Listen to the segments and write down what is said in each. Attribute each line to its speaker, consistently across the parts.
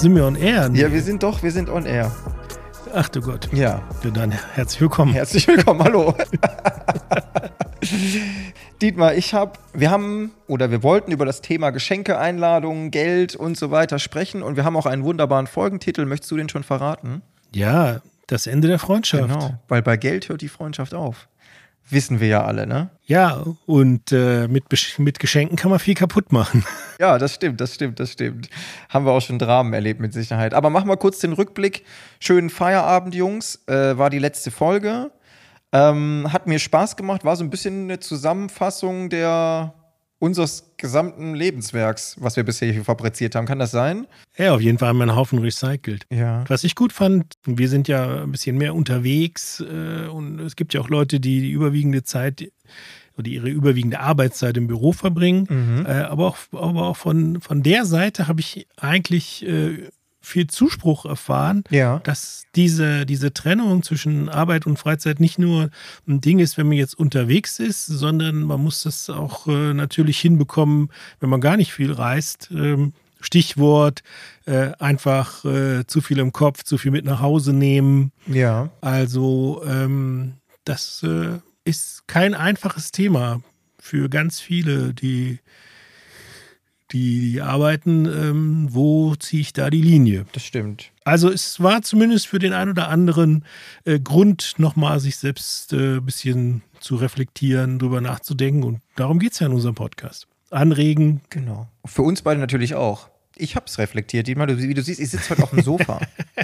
Speaker 1: Sind wir on air?
Speaker 2: Ja, wir sind on air.
Speaker 1: Ach du Gott.
Speaker 2: Ja.
Speaker 1: Dann herzlich willkommen.
Speaker 2: Herzlich willkommen, hallo. Dietmar, wir wollten über das Thema Geschenke, Einladungen, Geld und so weiter sprechen und wir haben auch einen wunderbaren Folgentitel. Möchtest du den schon verraten?
Speaker 1: Ja, das Ende der Freundschaft.
Speaker 2: Genau, weil bei Geld hört die Freundschaft auf. Wissen wir ja alle, ne?
Speaker 1: Ja, und mit Geschenken kann man viel kaputt machen.
Speaker 2: Ja, das stimmt. Haben wir auch schon Dramen erlebt mit Sicherheit. Aber machen wir kurz den Rückblick. Schönen Feierabend, Jungs. War die letzte Folge. Hat mir Spaß gemacht. War so ein bisschen eine Zusammenfassung unseres gesamten Lebenswerks, was wir bisher hier fabriziert haben. Kann das sein?
Speaker 1: Ja, auf jeden Fall haben wir einen Haufen recycelt.
Speaker 2: Ja.
Speaker 1: Was ich gut fand, wir sind ja ein bisschen mehr unterwegs und es gibt ja auch Leute, die überwiegende Zeit oder ihre überwiegende Arbeitszeit im Büro verbringen. Aber auch von der Seite habe ich eigentlich viel Zuspruch erfahren,
Speaker 2: Ja.
Speaker 1: dass diese Trennung zwischen Arbeit und Freizeit nicht nur ein Ding ist, wenn man jetzt unterwegs ist, sondern man muss das auch natürlich hinbekommen, wenn man gar nicht viel reist. Stichwort einfach zu viel im Kopf, zu viel mit nach Hause nehmen.
Speaker 2: Ja.
Speaker 1: Also das ist kein einfaches Thema für ganz viele, die arbeiten. Wo ziehe ich da die Linie?
Speaker 2: Das stimmt.
Speaker 1: Also es war zumindest für den einen oder anderen Grund, nochmal sich selbst ein bisschen zu reflektieren, drüber nachzudenken. Und darum geht es ja in unserem Podcast. Anregen.
Speaker 2: Genau. Für uns beide natürlich auch. Ich habe es reflektiert. Wie du siehst, ich sitze heute auf dem Sofa.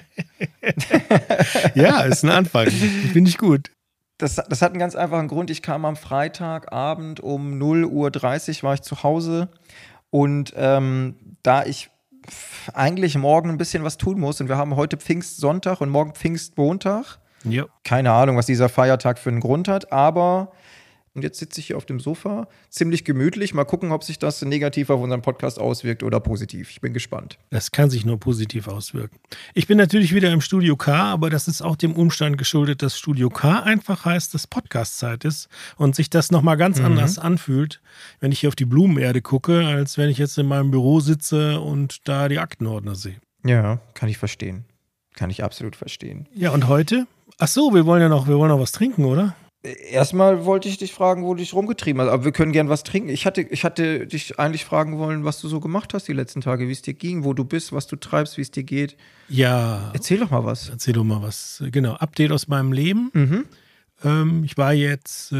Speaker 1: Ja, ist ein Anfang. Finde ich gut.
Speaker 2: Das hat einen ganz einfachen Grund. Ich kam am Freitagabend um 0:30 Uhr war ich zu Hause. Und da ich eigentlich morgen ein bisschen was tun muss und wir haben heute Pfingstsonntag und morgen Pfingstmontag.
Speaker 1: Ja.
Speaker 2: Keine Ahnung, was dieser Feiertag für einen Grund hat, aber und jetzt sitze ich hier auf dem Sofa, ziemlich gemütlich. Mal gucken, ob sich das negativ auf unseren Podcast auswirkt oder positiv. Ich bin gespannt.
Speaker 1: Das kann sich nur positiv auswirken. Ich bin natürlich wieder im Studio K, aber das ist auch dem Umstand geschuldet, dass Studio K einfach heißt, dass Podcast-Zeit ist und sich das nochmal ganz anders anfühlt, wenn ich hier auf die Blumenerde gucke, als wenn ich jetzt in meinem Büro sitze und da die Aktenordner sehe.
Speaker 2: Ja, kann ich verstehen. Kann ich absolut verstehen.
Speaker 1: Ja, und heute? Ach so, wir wollen noch was trinken, oder?
Speaker 2: Erstmal wollte ich dich fragen, wo du dich rumgetrieben hast, aber wir können gern was trinken. Ich hatte dich eigentlich fragen wollen, was du so gemacht hast die letzten Tage, wie es dir ging, wo du bist, was du treibst, wie es dir geht.
Speaker 1: Ja.
Speaker 2: Erzähl doch mal was.
Speaker 1: Genau, Update aus meinem Leben. Ich war jetzt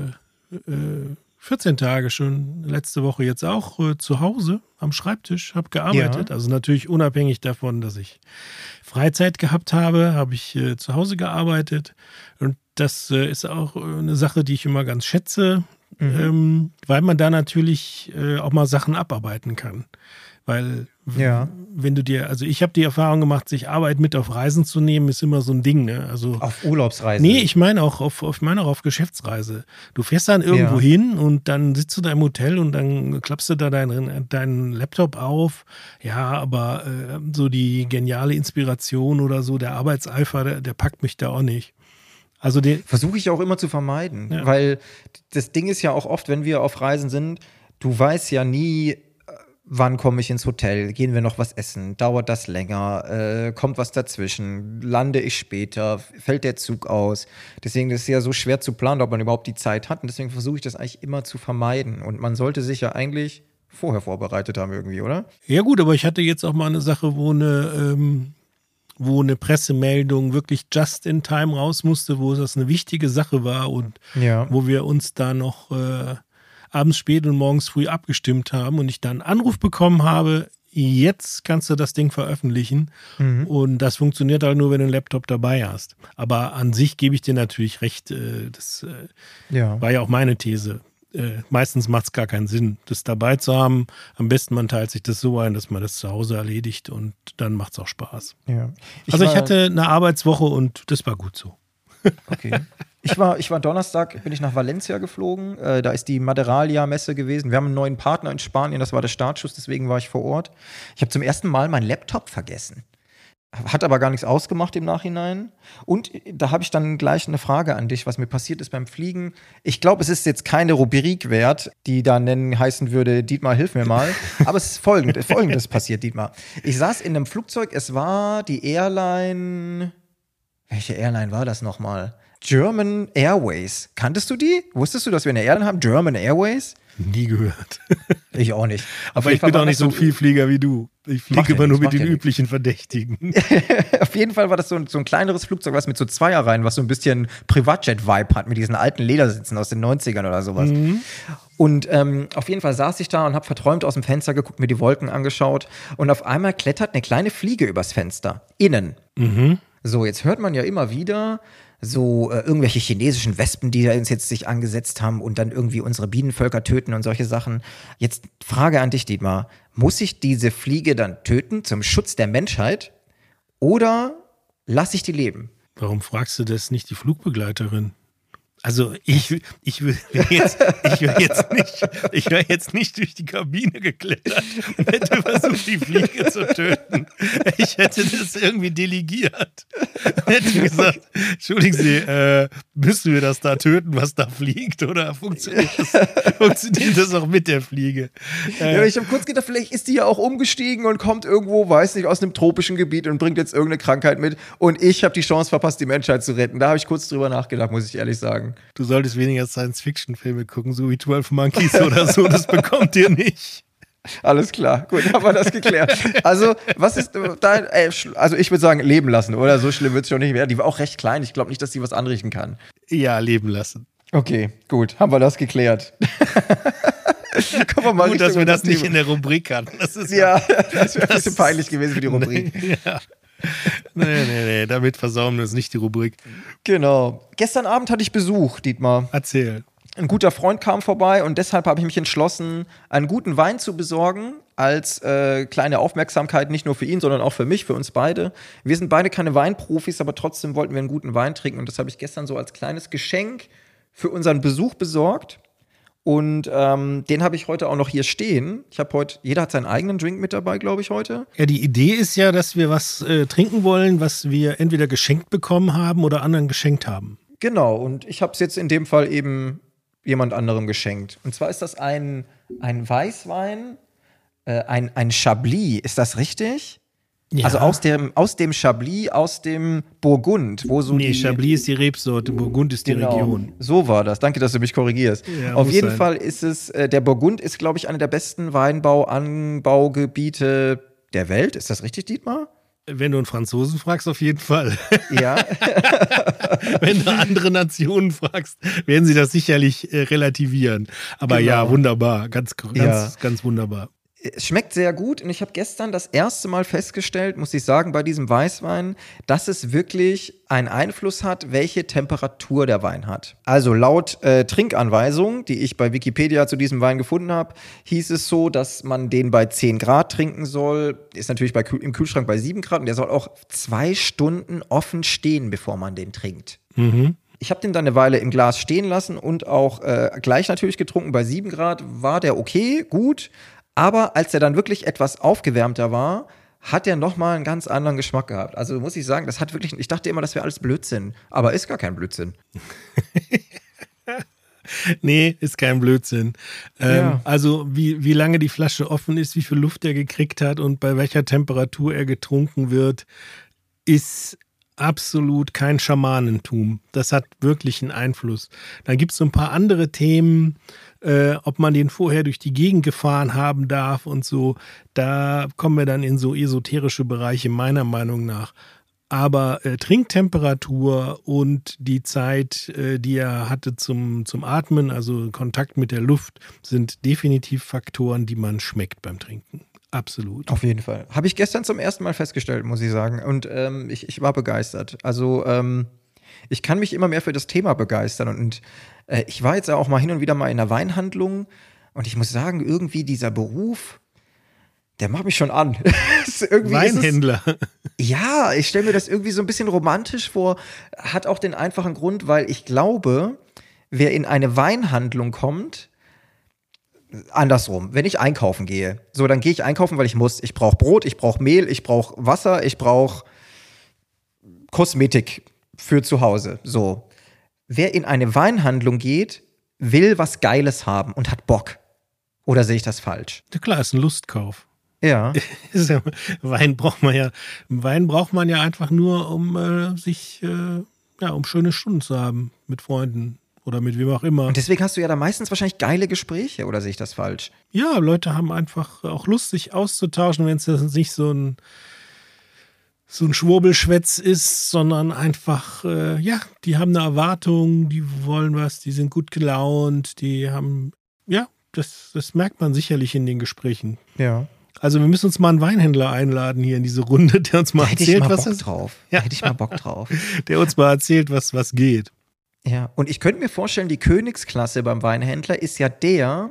Speaker 1: 14 Tage schon, letzte Woche jetzt auch zu Hause am Schreibtisch, habe gearbeitet. Ja. Also natürlich unabhängig davon, dass ich Freizeit gehabt habe ich zu Hause gearbeitet. Und das ist auch eine Sache, die ich immer ganz schätze, weil man da natürlich auch mal Sachen abarbeiten kann. Weil wenn du ich habe die Erfahrung gemacht, sich Arbeit mit auf Reisen zu nehmen, ist immer so ein Ding. Ne? Also,
Speaker 2: auf Urlaubsreise?
Speaker 1: Nee, ich meine auch auf Geschäftsreise. Du fährst dann irgendwo hin und dann sitzt du da im Hotel und dann klappst du da deinen Laptop auf. Ja, aber so die geniale Inspiration oder so, der Arbeitseifer, der packt mich da auch nicht. Also
Speaker 2: versuche ich auch immer zu vermeiden, weil das Ding ist ja auch oft, wenn wir auf Reisen sind, du weißt ja nie, wann komme ich ins Hotel, gehen wir noch was essen, dauert das länger, kommt was dazwischen, lande ich später, fällt der Zug aus. Deswegen ist es ja so schwer zu planen, ob man überhaupt die Zeit hat und deswegen versuche ich das eigentlich immer zu vermeiden und man sollte sich ja eigentlich vorher vorbereitet haben irgendwie, oder?
Speaker 1: Ja gut, aber ich hatte jetzt auch mal eine Sache, wo eine Pressemeldung wirklich just in time raus musste, wo das eine wichtige Sache war und wo wir uns da noch abends spät und morgens früh abgestimmt haben und ich dann einen Anruf bekommen habe, jetzt kannst du das Ding veröffentlichen und das funktioniert halt nur, wenn du einen Laptop dabei hast. Aber an sich gebe ich dir natürlich recht, das war ja auch meine These. Meistens macht es gar keinen Sinn, das dabei zu haben. Am besten man teilt sich das so ein, dass man das zu Hause erledigt und dann macht es auch Spaß.
Speaker 2: Ja.
Speaker 1: Ich hatte eine Arbeitswoche und das war gut so.
Speaker 2: Okay. Ich war Donnerstag, bin ich nach Valencia geflogen. Da ist die Maderalia-Messe gewesen. Wir haben einen neuen Partner in Spanien, das war der Startschuss, deswegen war ich vor Ort. Ich habe zum ersten Mal meinen Laptop vergessen. Hat aber gar nichts ausgemacht im Nachhinein. Und da habe ich dann gleich eine Frage an dich, was mir passiert ist beim Fliegen. Ich glaube, es ist jetzt keine Rubrik wert, die da heißen würde, Dietmar, hilf mir mal. Aber es ist Folgendes passiert, Dietmar. Ich saß in einem Flugzeug, es war die Airline. Welche Airline war das nochmal? German Airways. Kanntest du die? Wusstest du, dass wir eine Airline haben? German Airways?
Speaker 1: Nie gehört.
Speaker 2: Ich auch nicht.
Speaker 1: Aber ich bin auch nicht so ein Vielflieger wie du. Ich fliege immer nur mit den üblichen Verdächtigen.
Speaker 2: Auf jeden Fall war das so ein kleineres Flugzeug, was mit so Zweierreihen, was so ein bisschen Privatjet-Vibe hat, mit diesen alten Ledersitzen aus den 90ern oder sowas. Mhm. Und auf jeden Fall saß ich da und habe verträumt aus dem Fenster geguckt, mir die Wolken angeschaut. Und auf einmal klettert eine kleine Fliege übers Fenster. Innen. Mhm. So, jetzt hört man ja immer wieder so irgendwelche chinesischen Wespen, die uns jetzt sich angesetzt haben und dann irgendwie unsere Bienenvölker töten und solche Sachen. Jetzt Frage an dich, Dietmar. Muss ich diese Fliege dann töten zum Schutz der Menschheit oder lasse ich die leben?
Speaker 1: Warum fragst du das nicht die Flugbegleiterin? Also ich wäre jetzt nicht durch die Kabine geklettert und hätte versucht, die Fliege zu töten. Ich hätte das irgendwie delegiert. Hätte gesagt, entschuldigen Sie, müssen wir das da töten, was da fliegt? Oder funktioniert das auch mit der Fliege?
Speaker 2: Ja, ich habe kurz gedacht, vielleicht ist die ja auch umgestiegen und kommt irgendwo, weiß nicht, aus einem tropischen Gebiet und bringt jetzt irgendeine Krankheit mit. Und ich habe die Chance verpasst, die Menschheit zu retten. Da habe ich kurz drüber nachgedacht, muss ich ehrlich sagen.
Speaker 1: Du solltest weniger Science-Fiction-Filme gucken, so wie 12 Monkeys oder so, das bekommt ihr nicht.
Speaker 2: Alles klar, gut, haben wir das geklärt. Also, was ist dein, also ich würde sagen, leben lassen, oder? So schlimm wird es schon nicht werden. Die war auch recht klein, ich glaube nicht, dass die was anrichten kann.
Speaker 1: Ja, leben lassen.
Speaker 2: Okay, gut, haben wir das geklärt. Kommen wir mal
Speaker 1: gut, dass wir das nicht in der Rubrik hatten. Das ist
Speaker 2: das wäre ein bisschen peinlich gewesen für die Rubrik.
Speaker 1: Ja. Nee, damit versauen wir uns nicht die Rubrik.
Speaker 2: Genau. Gestern Abend hatte ich Besuch, Dietmar.
Speaker 1: Erzähl.
Speaker 2: Ein guter Freund kam vorbei und deshalb habe ich mich entschlossen, einen guten Wein zu besorgen, als kleine Aufmerksamkeit, nicht nur für ihn, sondern auch für mich, für uns beide. Wir sind beide keine Weinprofis, aber trotzdem wollten wir einen guten Wein trinken und das habe ich gestern so als kleines Geschenk für unseren Besuch besorgt. Und den habe ich heute auch noch hier stehen. Jeder hat seinen eigenen Drink mit dabei, glaube ich, heute.
Speaker 1: Ja, die Idee ist ja, dass wir was trinken wollen, was wir entweder geschenkt bekommen haben oder anderen geschenkt haben.
Speaker 2: Genau, und ich habe es jetzt in dem Fall eben jemand anderem geschenkt. Und zwar ist das ein Weißwein, ein Chablis, ist das richtig? Ja. Also aus dem Chablis, aus dem Burgund, wo so
Speaker 1: Chablis ist die Rebsorte, Burgund ist die Region.
Speaker 2: So war das. Danke, dass du mich korrigierst. Ja, auf jeden Fall ist es, der Burgund ist, glaube ich, einer der besten Weinbaugebiete der Welt. Ist das richtig, Dietmar?
Speaker 1: Wenn du einen Franzosen fragst, auf jeden Fall.
Speaker 2: Ja.
Speaker 1: Wenn du andere Nationen fragst, werden sie das sicherlich relativieren. Aber genau. Ja, wunderbar. Ganz wunderbar.
Speaker 2: Es schmeckt sehr gut und ich habe gestern das erste Mal festgestellt, muss ich sagen, bei diesem Weißwein, dass es wirklich einen Einfluss hat, welche Temperatur der Wein hat. Also laut Trinkanweisung, die ich bei Wikipedia zu diesem Wein gefunden habe, hieß es so, dass man den bei 10 Grad trinken soll. Ist natürlich im Kühlschrank bei 7 Grad und der soll auch 2 Stunden offen stehen, bevor man den trinkt. Mhm. Ich habe den dann eine Weile im Glas stehen lassen und auch gleich natürlich getrunken. Bei 7 Grad war der okay, gut. Aber als er dann wirklich etwas aufgewärmter war, hat er nochmal einen ganz anderen Geschmack gehabt. Also muss ich sagen, ich dachte immer, das wäre alles Blödsinn. Aber ist gar kein Blödsinn.
Speaker 1: Nee, ist kein Blödsinn. Ja. Also wie lange die Flasche offen ist, wie viel Luft er gekriegt hat und bei welcher Temperatur er getrunken wird, ist absolut kein Schamanentum. Das hat wirklich einen Einfluss. Dann gibt es so ein paar andere Themen, ob man den vorher durch die Gegend gefahren haben darf und so. Da kommen wir dann in so esoterische Bereiche meiner Meinung nach. Aber Trinktemperatur und die Zeit, die er hatte zum Atmen, also Kontakt mit der Luft, sind definitiv Faktoren, die man schmeckt beim Trinken. Absolut.
Speaker 2: Auf jeden Fall. Habe ich gestern zum ersten Mal festgestellt, muss ich sagen. Und ich war begeistert. Also ich kann mich immer mehr für das Thema begeistern. Und ich war jetzt auch mal hin und wieder mal in einer Weinhandlung. Und ich muss sagen, irgendwie dieser Beruf, der macht mich schon an.
Speaker 1: Weinhändler.
Speaker 2: Ja, ich stelle mir das irgendwie so ein bisschen romantisch vor. Hat auch den einfachen Grund, weil ich glaube, wer in eine Weinhandlung kommt, andersrum, wenn ich einkaufen gehe, so, dann gehe ich einkaufen, weil ich muss. Ich brauche Brot, ich brauche Mehl, ich brauche Wasser, ich brauche Kosmetik für zu Hause. So. Wer in eine Weinhandlung geht, will was Geiles haben und hat Bock. Oder sehe ich das falsch?
Speaker 1: Ja klar, ist ein Lustkauf.
Speaker 2: Ja.
Speaker 1: Wein braucht man ja einfach nur, um um schöne Stunden zu haben mit Freunden oder mit wem auch immer.
Speaker 2: Und deswegen hast du ja da meistens wahrscheinlich geile Gespräche, oder sehe ich das falsch?
Speaker 1: Ja, Leute haben einfach auch Lust, sich auszutauschen, wenn es nicht so ein Schwurbelschwätz ist, sondern einfach, die haben eine Erwartung, die wollen was, die sind gut gelaunt, die haben, das merkt man sicherlich in den Gesprächen.
Speaker 2: Ja.
Speaker 1: Also wir müssen uns mal einen Weinhändler einladen hier in diese Runde, der uns mal erzählt, was es ist.
Speaker 2: Da hätte ich mal Bock drauf.
Speaker 1: Der uns mal erzählt, was geht.
Speaker 2: Ja, und ich könnte mir vorstellen, die Königsklasse beim Weinhändler ist ja der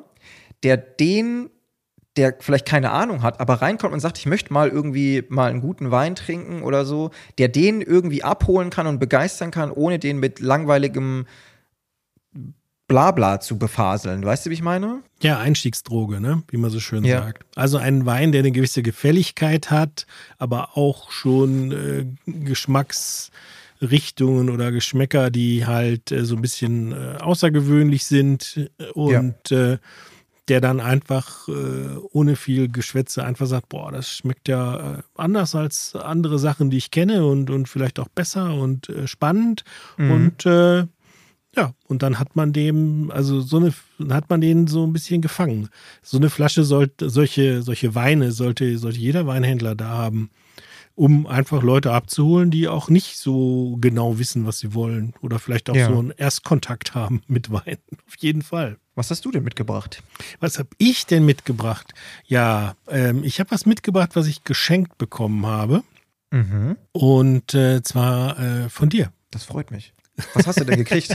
Speaker 2: vielleicht keine Ahnung hat, aber reinkommt und sagt, ich möchte mal irgendwie mal einen guten Wein trinken oder so, der den irgendwie abholen kann und begeistern kann, ohne den mit langweiligem Blabla zu befaseln. Weißt du, wie ich meine?
Speaker 1: Ja, Einstiegsdroge, ne? Wie man so schön sagt. Also ein Wein, der eine gewisse Gefälligkeit hat, aber auch schon Geschmacksrichtungen oder Geschmäcker, die halt so ein bisschen außergewöhnlich sind und der dann einfach ohne viel Geschwätze einfach sagt, boah, das schmeckt ja anders als andere Sachen, die ich kenne und vielleicht auch besser und spannend und und dann hat man den so ein bisschen gefangen. So eine Flasche solche Weine sollte jeder Weinhändler da haben, um einfach Leute abzuholen, die auch nicht so genau wissen, was sie wollen oder vielleicht auch so einen Erstkontakt haben mit Wein. Auf jeden Fall.
Speaker 2: Was hast du denn mitgebracht?
Speaker 1: Was habe ich denn mitgebracht? Ja, ich habe was mitgebracht, was ich geschenkt bekommen habe.
Speaker 2: Mhm.
Speaker 1: Und zwar von dir.
Speaker 2: Das freut mich. Was hast du denn gekriegt?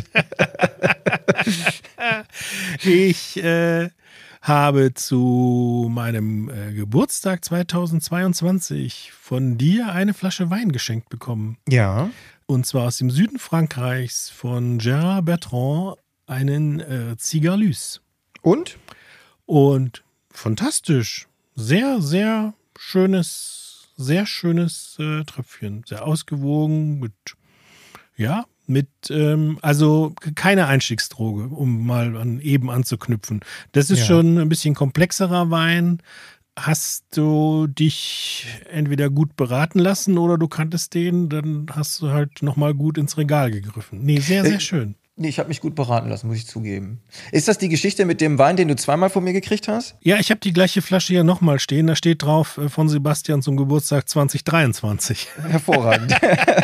Speaker 1: Ich habe zu meinem Geburtstag 2022 von dir eine Flasche Wein geschenkt bekommen.
Speaker 2: Ja.
Speaker 1: Und zwar aus dem Süden Frankreichs von Gérard Bertrand, einen Cigalus.
Speaker 2: Und?
Speaker 1: Und fantastisch. Sehr, sehr schönes Tröpfchen. Sehr ausgewogen also keine Einstiegsdroge, um mal eben anzuknüpfen. Das ist schon ein bisschen komplexerer Wein. Hast du dich entweder gut beraten lassen oder du kanntest den, dann hast du halt nochmal gut ins Regal gegriffen. Nee, sehr, sehr schön.
Speaker 2: Nee, ich habe mich gut beraten lassen, muss ich zugeben. Ist das die Geschichte mit dem Wein, den du zweimal von mir gekriegt hast?
Speaker 1: Ja, ich habe die gleiche Flasche hier nochmal stehen. Da steht drauf, von Sebastian zum Geburtstag 2023.
Speaker 2: Hervorragend.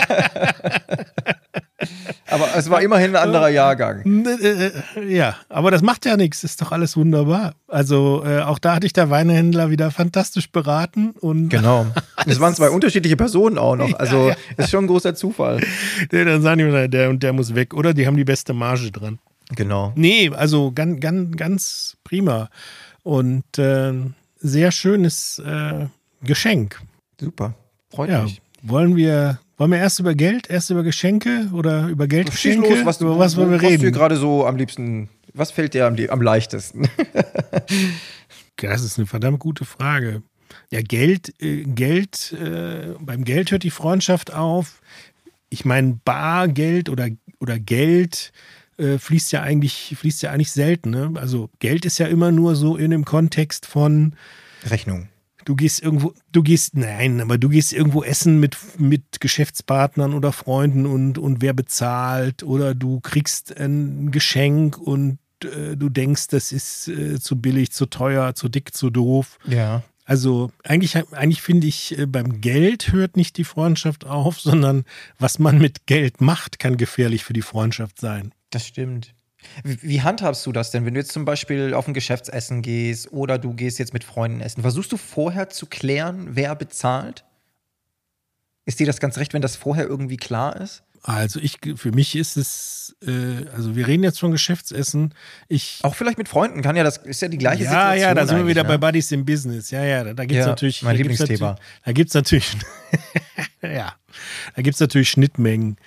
Speaker 2: Aber es war immerhin ein anderer Jahrgang.
Speaker 1: Ja, aber das macht ja nichts. Ist doch alles wunderbar. Also auch da hatte ich der Weinhändler wieder fantastisch beraten. Und
Speaker 2: genau. Es waren zwei unterschiedliche Personen auch noch. Also ist schon ein großer Zufall.
Speaker 1: Dann sagen die, der und der muss weg. Oder die haben die beste Marge dran.
Speaker 2: Genau.
Speaker 1: Nee, also ganz prima. Und sehr schönes Geschenk.
Speaker 2: Super. Freut mich.
Speaker 1: Wollen wir erst über Geld, erst über Geschenke oder über Geldgeschenke?
Speaker 2: Schieß los,
Speaker 1: über was wollen wir reden?
Speaker 2: Was dir gerade so am liebsten, was fällt dir am leichtesten?
Speaker 1: Das ist eine verdammt gute Frage. Ja, beim Geld hört die Freundschaft auf. Ich meine, Bargeld oder Geld fließt ja eigentlich selten. Ne? Also Geld ist ja immer nur so in dem Kontext von
Speaker 2: Rechnung.
Speaker 1: Du gehst irgendwo essen mit Geschäftspartnern oder Freunden und wer bezahlt oder du kriegst ein Geschenk und du denkst, das ist zu billig, zu teuer, zu dick, zu doof.
Speaker 2: Ja.
Speaker 1: Also eigentlich finde ich, beim Geld hört nicht die Freundschaft auf, sondern was man mit Geld macht, kann gefährlich für die Freundschaft sein.
Speaker 2: Das stimmt. Wie handhabst du das denn, wenn du jetzt zum Beispiel auf ein Geschäftsessen gehst oder du gehst jetzt mit Freunden essen? Versuchst du vorher zu klären, wer bezahlt? Ist dir das ganz recht, wenn das vorher irgendwie klar ist?
Speaker 1: Also für mich ist es, also wir reden jetzt von Geschäftsessen.
Speaker 2: Auch vielleicht mit Freunden das ist ja die gleiche Situation.
Speaker 1: Ja, da sind wir wieder bei Buddies im Business. Ja, da gibt es natürlich.
Speaker 2: Mein Lieblingsthema.
Speaker 1: Da gibt es natürlich, da gibt es natürlich Schnittmengen.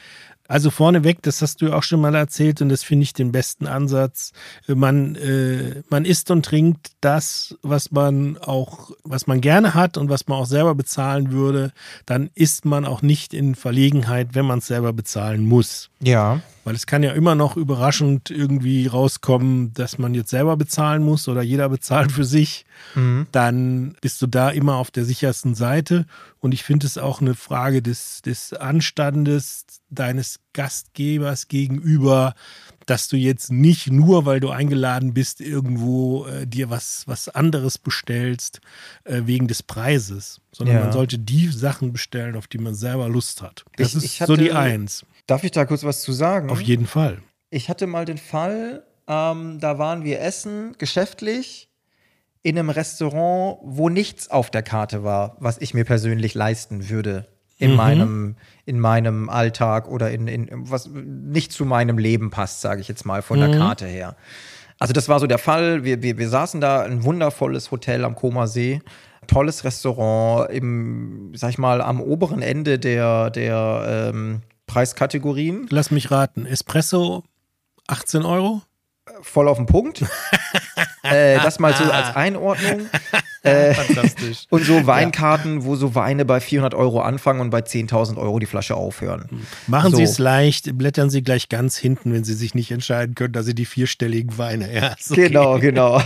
Speaker 1: Also vorneweg, das hast du ja auch schon mal erzählt und das finde ich den besten Ansatz. Man isst und trinkt das, was man gerne hat und was man auch selber bezahlen würde. Dann ist man auch nicht in Verlegenheit, wenn man es selber bezahlen muss.
Speaker 2: Ja.
Speaker 1: Weil es kann ja immer noch überraschend irgendwie rauskommen, dass man jetzt selber bezahlen muss oder jeder bezahlt für sich. Mhm. Dann bist du da immer auf der sichersten Seite. Und ich finde es auch eine Frage des Anstandes deines Gastgebers gegenüber, dass du jetzt nicht nur, weil du eingeladen bist, irgendwo dir was anderes bestellst, wegen des Preises. Sondern man sollte die Sachen bestellen, auf die man selber Lust hat. Das ist so die Eins.
Speaker 2: Darf ich da kurz was zu sagen?
Speaker 1: Auf jeden Fall.
Speaker 2: Ich hatte mal den Fall, da waren wir essen, geschäftlich, in einem Restaurant, wo nichts auf der Karte war, was ich mir persönlich leisten würde in meinem Alltag oder in was nicht zu meinem Leben passt, sage ich jetzt mal, von der Karte her. Also das war so der Fall. Wir saßen da, ein wundervolles Hotel am Comer See, tolles Restaurant, sag ich mal, am oberen Ende der Preiskategorien.
Speaker 1: Lass mich raten. Espresso 18 €?
Speaker 2: Voll auf den Punkt. Das mal so als Einordnung.
Speaker 1: Fantastisch.
Speaker 2: Und so Weinkarten, wo so Weine bei 400 € anfangen und bei 10.000 € die Flasche aufhören.
Speaker 1: Machen Sie es leicht, blättern Sie gleich ganz hinten, wenn Sie sich nicht entscheiden können, dass Sie die 4-stelligen Weine. Ja, okay.
Speaker 2: Genau.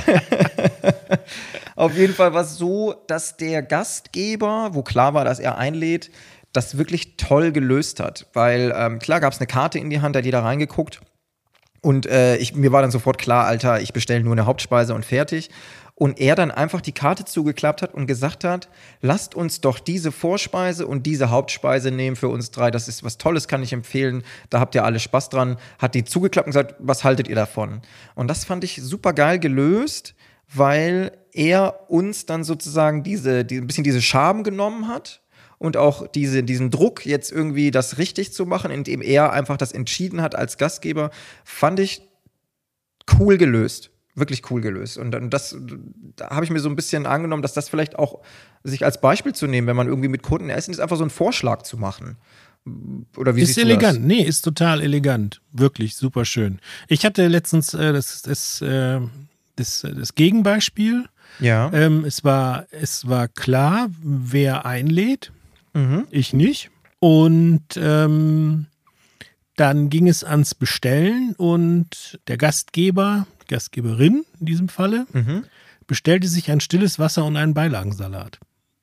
Speaker 2: Auf jeden Fall war es so, dass der Gastgeber, wo klar war, dass er einlädt, das wirklich toll gelöst hat. Weil klar gab es eine Karte in die Hand, da hat jeder reingeguckt. Und mir war dann sofort klar, Alter, ich bestelle nur eine Hauptspeise und fertig. Und er dann einfach die Karte zugeklappt hat und gesagt hat, lasst uns doch diese Vorspeise und diese Hauptspeise nehmen für uns drei. Das ist was Tolles, kann ich empfehlen. Da habt ihr alle Spaß dran. Hat die zugeklappt und gesagt, was haltet ihr davon? Und das fand ich super geil gelöst, weil er uns dann sozusagen ein bisschen diese Scham genommen hat. Und auch diesen Druck, jetzt irgendwie das richtig zu machen, indem er einfach das entschieden hat als Gastgeber, fand ich cool gelöst. Wirklich cool gelöst. Und da habe ich mir so ein bisschen angenommen, dass das vielleicht auch sich als Beispiel zu nehmen, wenn man irgendwie mit Kunden essen, ist einfach so einen Vorschlag zu machen. Oder wie siehst du das?
Speaker 1: Ist elegant. Nee, ist total elegant. Wirklich super schön. Ich hatte letztens das Gegenbeispiel.
Speaker 2: Ja.
Speaker 1: Es war klar, wer einlädt. Ich nicht. Und dann ging es ans Bestellen und der Gastgeber, die Gastgeberin in diesem Falle, bestellte sich ein stilles Wasser und einen Beilagensalat.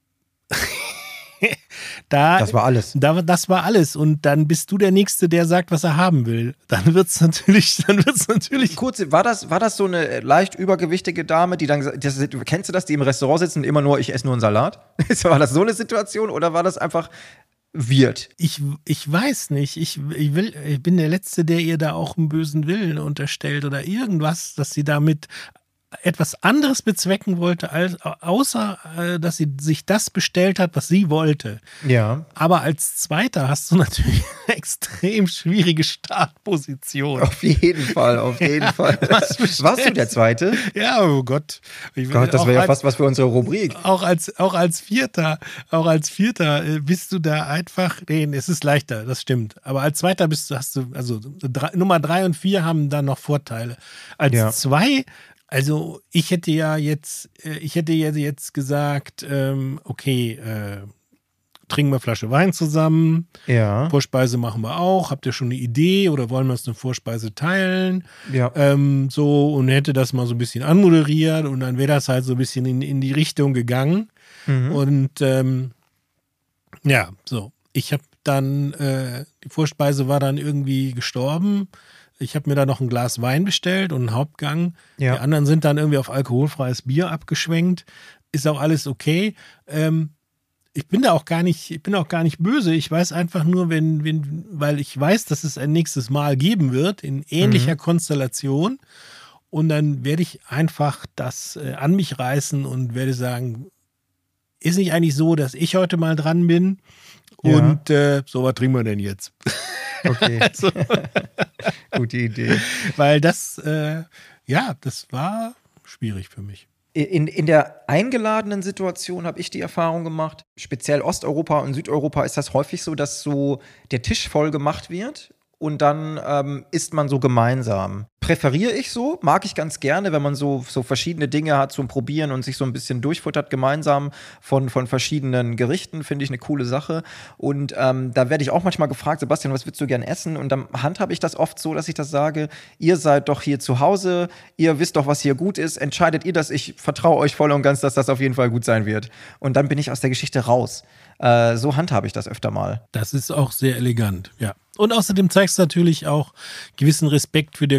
Speaker 2: Das war alles.
Speaker 1: Das war alles. Und dann bist du der Nächste, der sagt, was er haben will. Dann wird's natürlich.
Speaker 2: Kurz, war das so eine leicht übergewichtige Dame, die dann kennst du das, die im Restaurant sitzen und immer nur, ich esse nur einen Salat? War das so eine Situation oder war das einfach weird?
Speaker 1: Ich weiß nicht. Ich bin der Letzte, der ihr da auch einen bösen Willen unterstellt oder irgendwas, dass sie damit etwas anderes bezwecken wollte, außer dass sie sich das bestellt hat, was sie wollte.
Speaker 2: Ja.
Speaker 1: Aber als Zweiter hast du natürlich eine extrem schwierige Startposition.
Speaker 2: Auf jeden Fall. Warst du der Zweite?
Speaker 1: Ja, oh Gott.
Speaker 2: Das wäre ja fast was für unsere Rubrik.
Speaker 1: Auch als Vierter bist du da einfach, nee, es ist leichter, das stimmt. Aber als Zweiter Nummer 3 und 4 haben dann noch Vorteile. Als 2, also ich hätte jetzt gesagt, trinken wir eine Flasche Wein zusammen.
Speaker 2: Ja.
Speaker 1: Vorspeise machen wir auch. Habt ihr schon eine Idee oder wollen wir uns eine Vorspeise teilen?
Speaker 2: Ja.
Speaker 1: Und hätte das mal so ein bisschen anmoderiert und dann wäre das halt so ein bisschen in die Richtung gegangen. Und ich habe dann, die Vorspeise war dann irgendwie gestorben. Ich habe mir da noch ein Glas Wein bestellt und einen Hauptgang.
Speaker 2: Ja.
Speaker 1: Die anderen sind dann irgendwie auf alkoholfreies Bier abgeschwenkt. Ist auch alles okay. Ich bin auch gar nicht böse. Ich weiß einfach nur, weil ich weiß, dass es ein nächstes Mal geben wird, in ähnlicher Konstellation. Und dann werde ich einfach das an mich reißen und werde sagen, ist nicht eigentlich so, dass ich heute mal dran bin? Und was trinken wir denn jetzt?
Speaker 2: Okay.
Speaker 1: Also,
Speaker 2: gute Idee.
Speaker 1: Weil das war schwierig für mich.
Speaker 2: In der eingeladenen Situation habe ich die Erfahrung gemacht, speziell Osteuropa und Südeuropa ist das häufig so, dass so der Tisch voll gemacht wird und dann isst man so gemeinsam. Präferiere ich so, mag ich ganz gerne, wenn man so verschiedene Dinge hat zum Probieren und sich so ein bisschen durchfuttert gemeinsam von verschiedenen Gerichten, finde ich eine coole Sache. Und da werde ich auch manchmal gefragt, Sebastian, was würdest du gern essen? Und dann handhabe ich das oft so, dass ich das sage, ihr seid doch hier zu Hause, ihr wisst doch, was hier gut ist, entscheidet ihr das, ich vertraue euch voll und ganz, dass das auf jeden Fall gut sein wird. Und dann bin ich aus der Geschichte raus. So handhabe ich das öfter mal.
Speaker 1: Das ist auch sehr elegant, ja. Und außerdem zeigst du natürlich auch gewissen Respekt vor der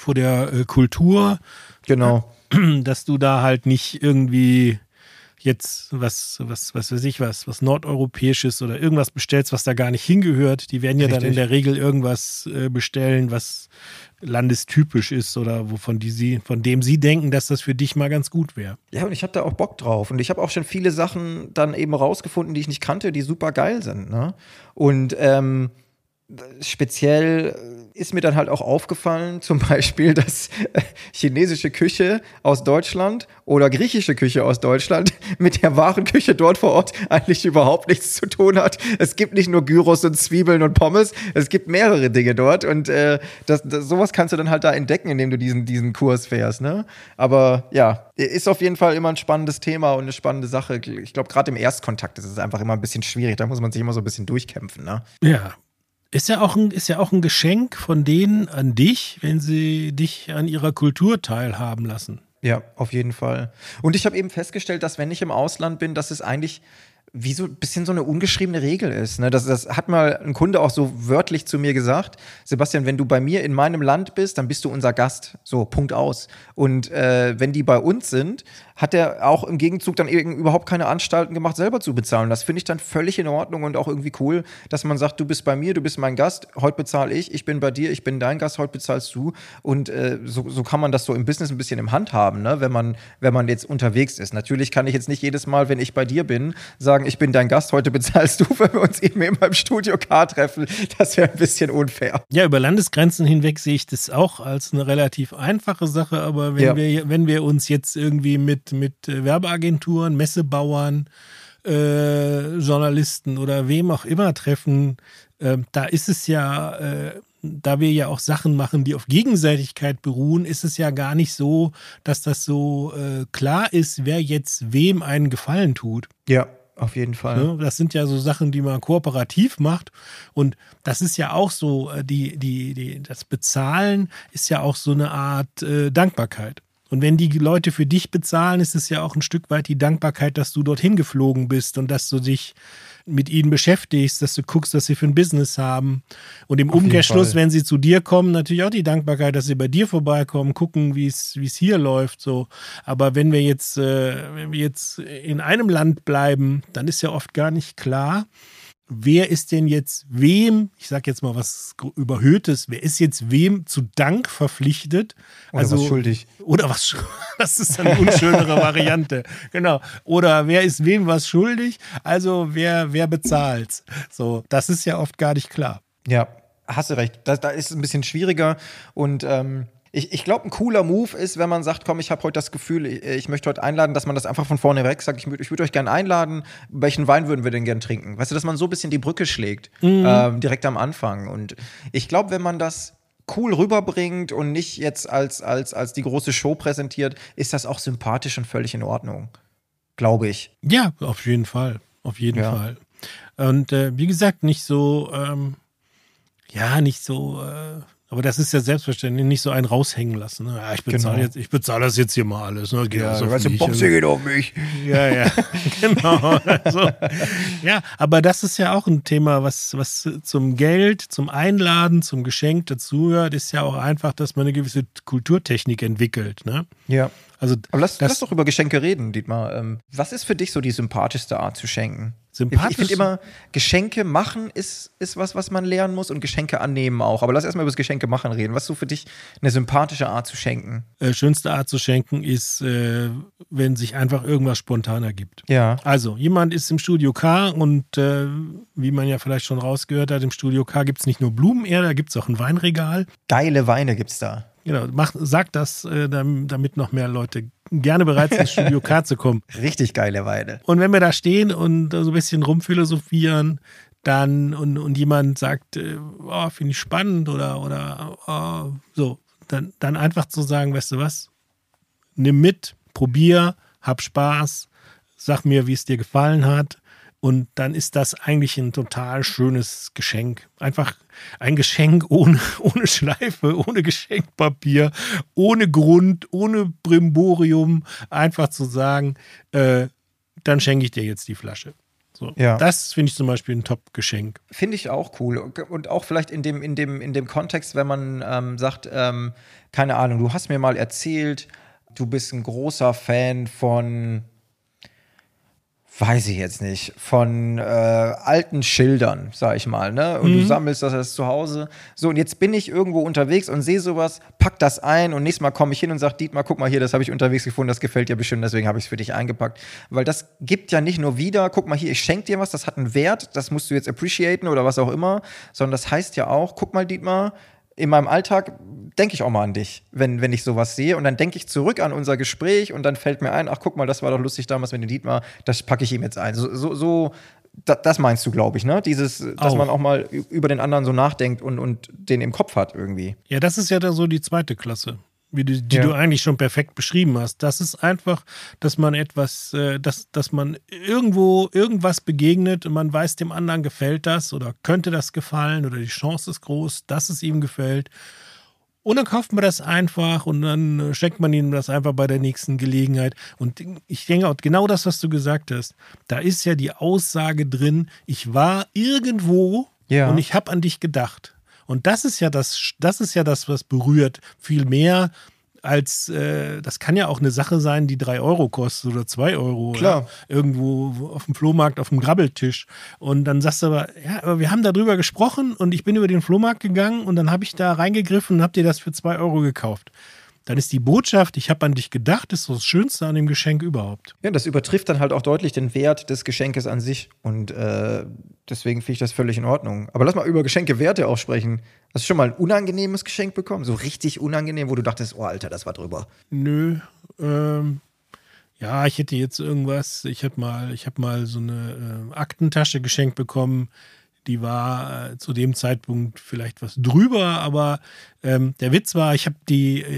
Speaker 1: Kultur.
Speaker 2: Genau.
Speaker 1: Dass du da halt nicht irgendwie jetzt was weiß ich was Nordeuropäisches oder irgendwas bestellst, was da gar nicht hingehört. Die werden ja dann in der Regel irgendwas bestellen, was landestypisch ist oder von dem sie denken, dass das für dich mal ganz gut wäre.
Speaker 2: Ja, und ich habe da auch Bock drauf. Und ich habe auch schon viele Sachen dann eben rausgefunden, die ich nicht kannte, die super geil sind. Ne? Und speziell ist mir dann halt auch aufgefallen, zum Beispiel, dass chinesische Küche aus Deutschland oder griechische Küche aus Deutschland mit der wahren Küche dort vor Ort eigentlich überhaupt nichts zu tun hat. Es gibt nicht nur Gyros und Zwiebeln und Pommes, es gibt mehrere Dinge dort und sowas kannst du dann halt da entdecken, indem du diesen Kurs fährst, ne? Aber ja, ist auf jeden Fall immer ein spannendes Thema und eine spannende Sache. Ich glaube, gerade im Erstkontakt ist es einfach immer ein bisschen schwierig, da muss man sich immer so ein bisschen durchkämpfen, ne?
Speaker 1: Ja. Ist ja auch ein Geschenk von denen an dich, wenn sie dich an ihrer Kultur teilhaben lassen.
Speaker 2: Ja, auf jeden Fall. Und ich habe eben festgestellt, dass wenn ich im Ausland bin, dass es eigentlich wie so ein bisschen so eine ungeschriebene Regel ist. Ne? Das hat mal ein Kunde auch so wörtlich zu mir gesagt: Sebastian, wenn du bei mir in meinem Land bist, dann bist du unser Gast. So, Punkt aus. Und wenn die bei uns sind, hat er auch im Gegenzug dann überhaupt keine Anstalten gemacht, selber zu bezahlen. Das finde ich dann völlig in Ordnung und auch irgendwie cool, dass man sagt, du bist bei mir, du bist mein Gast, heute bezahle ich bin bei dir, ich bin dein Gast, heute bezahlst du. Und so kann man das so im Business ein bisschen im Hand haben, ne? Wenn man jetzt unterwegs ist. Natürlich kann ich jetzt nicht jedes Mal, wenn ich bei dir bin, sagen, ich bin dein Gast, heute bezahlst du, wenn wir uns eben immer im Studio K treffen. Das wäre ein bisschen unfair.
Speaker 1: Ja, über Landesgrenzen hinweg sehe ich das auch als eine relativ einfache Sache, aber wenn wir uns jetzt irgendwie mit Werbeagenturen, Messebauern, Journalisten oder wem auch immer treffen, da ist es ja, da wir ja auch Sachen machen, die auf Gegenseitigkeit beruhen, ist es ja gar nicht so, dass das so klar ist, wer jetzt wem einen Gefallen tut.
Speaker 2: Ja. Auf jeden Fall.
Speaker 1: Das sind ja so Sachen, die man kooperativ macht. Und das ist ja auch so, das Bezahlen ist ja auch so eine Art Dankbarkeit. Und wenn die Leute für dich bezahlen, ist es ja auch ein Stück weit die Dankbarkeit, dass du dorthin geflogen bist und dass du dich mit ihnen beschäftigst, dass du guckst, was sie für ein Business haben. Und im Umkehrschluss, wenn sie zu dir kommen, natürlich auch die Dankbarkeit, dass sie bei dir vorbeikommen, gucken, wie es hier läuft. So. Aber wenn wir jetzt in einem Land bleiben, dann ist ja oft gar nicht klar, wer ist denn jetzt wem, ich sag jetzt mal was Überhöhtes, wer ist jetzt wem zu Dank verpflichtet?
Speaker 2: Oder was schuldig.
Speaker 1: Oder was, das ist eine unschönere Variante. Genau. Oder wer ist wem was schuldig? Also wer bezahlt's? So, das ist ja oft gar nicht klar.
Speaker 2: Ja, hast du recht. Da ist es ein bisschen schwieriger und ich glaube, ein cooler Move ist, wenn man sagt, komm, ich habe heute das Gefühl, ich möchte heute einladen, dass man das einfach von vorne weg sagt, ich würd euch gerne einladen, welchen Wein würden wir denn gerne trinken? Weißt du, dass man so ein bisschen die Brücke schlägt, direkt am Anfang. Und ich glaube, wenn man das cool rüberbringt und nicht jetzt als die große Show präsentiert, ist das auch sympathisch und völlig in Ordnung. Glaube ich.
Speaker 1: Ja, auf jeden Fall. Auf jeden Fall. Und wie gesagt, nicht so, aber das ist ja selbstverständlich, nicht so einen raushängen lassen. Ne? Ja, ich bezahle das jetzt hier mal alles. Ne?
Speaker 2: Geht Boxen geht auf mich.
Speaker 1: Ja, genau. Also, ja, aber das ist ja auch ein Thema, was zum Geld, zum Einladen, zum Geschenk dazugehört, ist ja auch einfach, dass man eine gewisse Kulturtechnik entwickelt. Ne?
Speaker 2: Ja. Also, aber lass doch über Geschenke reden, Dietmar. Was ist für dich so die sympathischste Art zu schenken? Ich finde immer, Geschenke machen ist was man lernen muss und Geschenke annehmen auch. Aber lass erstmal über das Geschenke machen reden. Was ist so für dich eine sympathische Art zu schenken?
Speaker 1: Schönste Art zu schenken ist, wenn sich einfach irgendwas spontan ergibt.
Speaker 2: Ja.
Speaker 1: Also, jemand ist im Studio K und wie man ja vielleicht schon rausgehört hat, im Studio K gibt es nicht nur Blumenerde, da gibt es auch ein Weinregal.
Speaker 2: Geile Weine gibt's da.
Speaker 1: Genau, sag das, damit noch mehr Leute gerne bereit sind, ins Studio K zu kommen.
Speaker 2: Richtig geile Weine.
Speaker 1: Und wenn wir da stehen und so ein bisschen rumphilosophieren, dann und jemand sagt, finde ich spannend oder so, dann einfach zu sagen, weißt du was, nimm mit, probier, hab Spaß, sag mir, wie es dir gefallen hat. Und dann ist das eigentlich ein total schönes Geschenk. Einfach ein Geschenk ohne Schleife, ohne Geschenkpapier, ohne Grund, ohne Brimborium. Einfach zu sagen, dann schenke ich dir jetzt die Flasche. So. Ja. Das finde ich zum Beispiel ein Top-Geschenk.
Speaker 2: Finde ich auch cool. Und auch vielleicht in dem Kontext, wenn man sagt, keine Ahnung, du hast mir mal erzählt, du bist ein großer Fan von, weiß ich jetzt nicht, von alten Schildern, sag ich mal, ne? Und du sammelst das zu Hause. So, und jetzt bin ich irgendwo unterwegs und sehe sowas, pack das ein und nächstes Mal komme ich hin und sag, Dietmar, guck mal hier, das habe ich unterwegs gefunden, das gefällt dir bestimmt, deswegen habe ich es für dich eingepackt. Weil das gibt ja nicht nur wieder, guck mal hier, ich schenke dir was, das hat einen Wert, das musst du jetzt appreciaten oder was auch immer, sondern das heißt ja auch, guck mal, Dietmar, in meinem Alltag denke ich auch mal an dich, wenn ich sowas sehe. Und dann denke ich zurück an unser Gespräch und dann fällt mir ein, ach, guck mal, das war doch lustig damals mit dem Dietmar, das packe ich ihm jetzt ein. Das meinst du, glaube ich, ne? Dass man auch mal über den anderen so nachdenkt und den im Kopf hat irgendwie.
Speaker 1: Ja, das ist ja dann so die zweite Klasse, die du eigentlich schon perfekt beschrieben hast. Das ist einfach, dass man dass man irgendwas begegnet und man weiß, dem anderen gefällt das oder könnte das gefallen oder die Chance ist groß, dass es ihm gefällt. Und dann kauft man das einfach und dann schenkt man ihm das einfach bei der nächsten Gelegenheit. Und ich denke auch genau das, was du gesagt hast. Da ist ja die Aussage drin, ich war irgendwo und ich habe an dich gedacht. Und das ist ja das, was berührt. Viel mehr als, das kann ja auch eine Sache sein, die 3 Euro kostet oder 2 Euro.
Speaker 2: Klar.
Speaker 1: Ja, irgendwo auf dem Flohmarkt, auf dem Grabbeltisch. Und dann sagst du aber wir haben darüber gesprochen und ich bin über den Flohmarkt gegangen und dann habe ich da reingegriffen und habe dir das für 2 Euro gekauft. Dann ist die Botschaft, ich habe an dich gedacht, ist so das Schönste an dem Geschenk überhaupt.
Speaker 2: Ja, das übertrifft dann halt auch deutlich den Wert des Geschenkes an sich. Und deswegen finde ich das völlig in Ordnung. Aber lass mal über Geschenkewerte auch sprechen. Hast du schon mal ein unangenehmes Geschenk bekommen? So richtig unangenehm, wo du dachtest, oh Alter, das war drüber.
Speaker 1: Nö. Ich hätte jetzt irgendwas, ich habe mal so eine Aktentasche geschenkt bekommen. Die war zu dem Zeitpunkt vielleicht was drüber, aber der Witz war, ich habe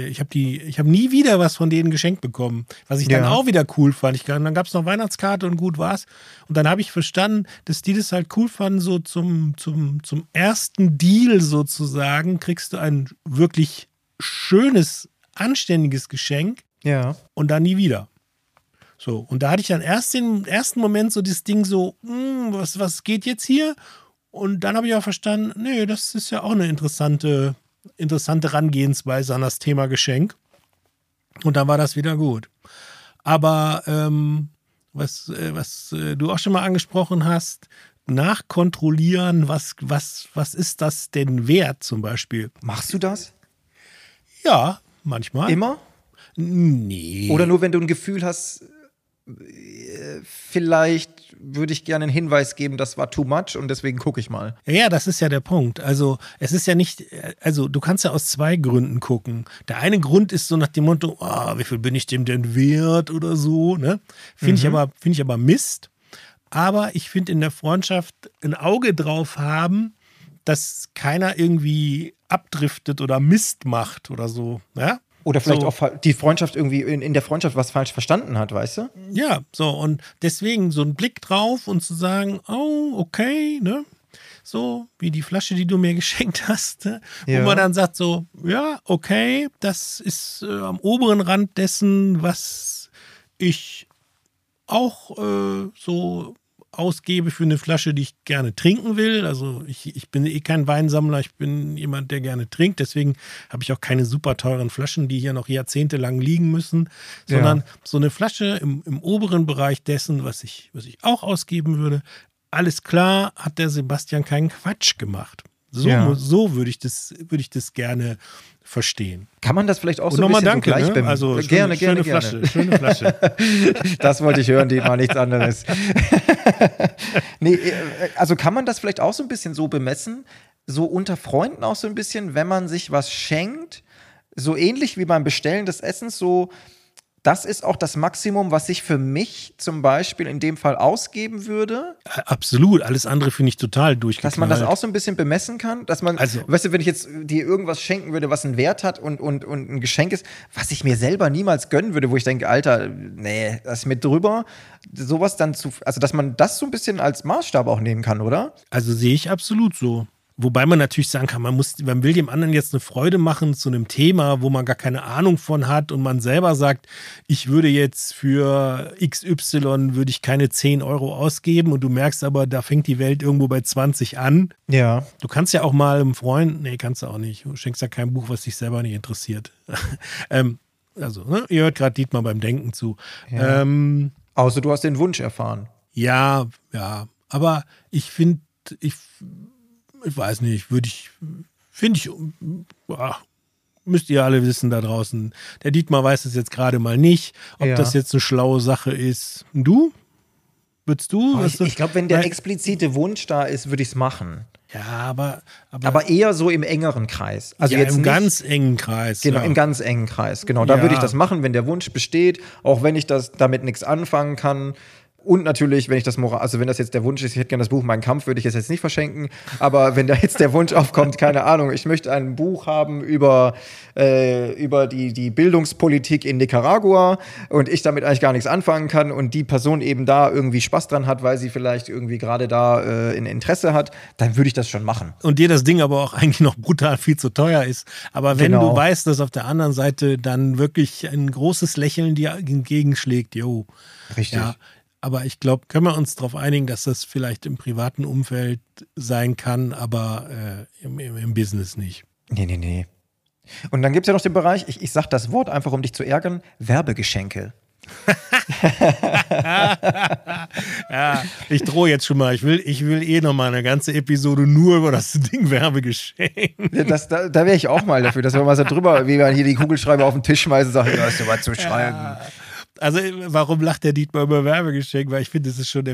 Speaker 1: nie wieder was von denen geschenkt bekommen, was ich dann auch wieder cool fand. Dann gab es noch Weihnachtskarte und gut war's. Und dann habe ich verstanden, dass die das halt cool fanden, so zum ersten Deal sozusagen, kriegst du ein wirklich schönes, anständiges Geschenk und dann nie wieder. So, und da hatte ich dann erst im ersten Moment so das Ding so, was geht jetzt hier? Und dann habe ich auch verstanden, nee, das ist ja auch eine interessante Herangehensweise an das Thema Geschenk. Und dann war das wieder gut. Aber was du auch schon mal angesprochen hast, nachkontrollieren, was ist das denn wert zum Beispiel?
Speaker 2: Machst du das?
Speaker 1: Ja, manchmal.
Speaker 2: Immer?
Speaker 1: Nee.
Speaker 2: Oder nur, wenn du ein Gefühl hast, vielleicht würde ich gerne einen Hinweis geben, das war too much und deswegen gucke ich mal.
Speaker 1: Ja, das ist ja der Punkt. Also es ist ja nicht, also du kannst ja aus 2 Gründen gucken. Der eine Grund ist so nach dem Motto, wie viel bin ich dem denn wert oder so, ne? Finde ich aber Mist. Aber ich finde in der Freundschaft ein Auge drauf haben, dass keiner irgendwie abdriftet oder Mist macht oder so, ja?
Speaker 2: Oder vielleicht auch die Freundschaft irgendwie in der Freundschaft was falsch verstanden hat, weißt du?
Speaker 1: Ja, so und deswegen so ein Blick drauf und zu sagen, oh, okay, ne? So wie die Flasche, die du mir geschenkt hast, ne? Wo man dann sagt so, ja, okay, das ist am oberen Rand dessen, was ich auch so ausgebe für eine Flasche, die ich gerne trinken will. Also ich bin kein Weinsammler, ich bin jemand, der gerne trinkt. Deswegen habe ich auch keine super teuren Flaschen, die hier noch jahrzehntelang liegen müssen, sondern so eine Flasche im oberen Bereich dessen, was ich auch ausgeben würde. Alles klar, hat der Sebastian keinen Quatsch gemacht. So würde ich das gerne verstehen.
Speaker 2: Kann man das vielleicht auch
Speaker 1: und
Speaker 2: so ein bisschen
Speaker 1: danke,
Speaker 2: so gleich
Speaker 1: ne? Also
Speaker 2: gerne.
Speaker 1: Schöne Flasche.
Speaker 2: Das wollte ich hören, Dietmar, nichts anderes. Nee, also kann man das vielleicht auch so ein bisschen so bemessen, so unter Freunden auch so ein bisschen, wenn man sich was schenkt, so ähnlich wie beim Bestellen des Essens, so das ist auch das Maximum, was ich für mich zum Beispiel in dem Fall ausgeben würde.
Speaker 1: Absolut, alles andere finde ich total durchgeknallt.
Speaker 2: Dass man das auch so ein bisschen bemessen kann, dass man, weißt du, wenn ich jetzt dir irgendwas schenken würde, was einen Wert hat und ein Geschenk ist, was ich mir selber niemals gönnen würde, wo ich denke, Alter, nee, das ist mir drüber, sowas dann also dass man das so ein bisschen als Maßstab auch nehmen kann, oder?
Speaker 1: Also sehe ich absolut so. Wobei man natürlich sagen kann, man will dem anderen jetzt eine Freude machen zu einem Thema, wo man gar keine Ahnung von hat und man selber sagt, ich würde jetzt für XY würde ich keine 10 Euro ausgeben und du merkst aber, da fängt die Welt irgendwo bei 20 an.
Speaker 2: Ja.
Speaker 1: Du kannst ja auch mal einem Freund, nee, kannst du auch nicht. Du schenkst ja kein Buch, was dich selber nicht interessiert. Also, ne? Ihr hört gerade Dietmar beim Denken zu.
Speaker 2: Ja. Außer du hast den Wunsch erfahren.
Speaker 1: Ja, aber ich finde, ich weiß nicht, müsst ihr alle wissen da draußen. Der Dietmar weiß es jetzt gerade mal nicht, ob das jetzt eine schlaue Sache ist. Und du? Würdest du?
Speaker 2: Ich glaube, wenn der explizite Wunsch da ist, würde ich es machen.
Speaker 1: Ja,
Speaker 2: aber eher so im engeren Kreis. Also
Speaker 1: ja,
Speaker 2: jetzt
Speaker 1: im
Speaker 2: nicht,
Speaker 1: ganz engen Kreis.
Speaker 2: Genau, im ganz engen Kreis. Genau, da würde ich das machen, wenn der Wunsch besteht, auch wenn ich damit nichts anfangen kann. Und natürlich, wenn das jetzt der Wunsch ist, ich hätte gerne das Buch Mein Kampf, würde ich es jetzt nicht verschenken. Aber wenn da jetzt der Wunsch aufkommt, keine Ahnung, ich möchte ein Buch haben über die Bildungspolitik in Nicaragua und ich damit eigentlich gar nichts anfangen kann und die Person eben da irgendwie Spaß dran hat, weil sie vielleicht irgendwie gerade da ein Interesse hat, dann würde ich das schon machen.
Speaker 1: Und dir das Ding aber auch eigentlich noch brutal viel zu teuer ist. Aber wenn du weißt, dass auf der anderen Seite dann wirklich ein großes Lächeln dir entgegenschlägt, jo.
Speaker 2: Richtig.
Speaker 1: Ja. Aber ich glaube, können wir uns darauf einigen, dass das vielleicht im privaten Umfeld sein kann, aber im Business nicht.
Speaker 2: Nee. Und dann gibt es ja noch den Bereich, ich sage das Wort einfach, um dich zu ärgern, Werbegeschenke.
Speaker 1: Ja, ich drohe jetzt schon mal. Ich will noch mal eine ganze Episode nur über das Ding Werbegeschenk.
Speaker 2: Da wäre ich auch mal dafür, dass wir mal so drüber, wie wir hier die Kugelschreiber auf den Tisch schmeißen und sagen, ja, ist mal zu schreiben. Ja.
Speaker 1: Also, warum lacht der Dietmar über Werbegeschenk? Weil ich finde, das ist schon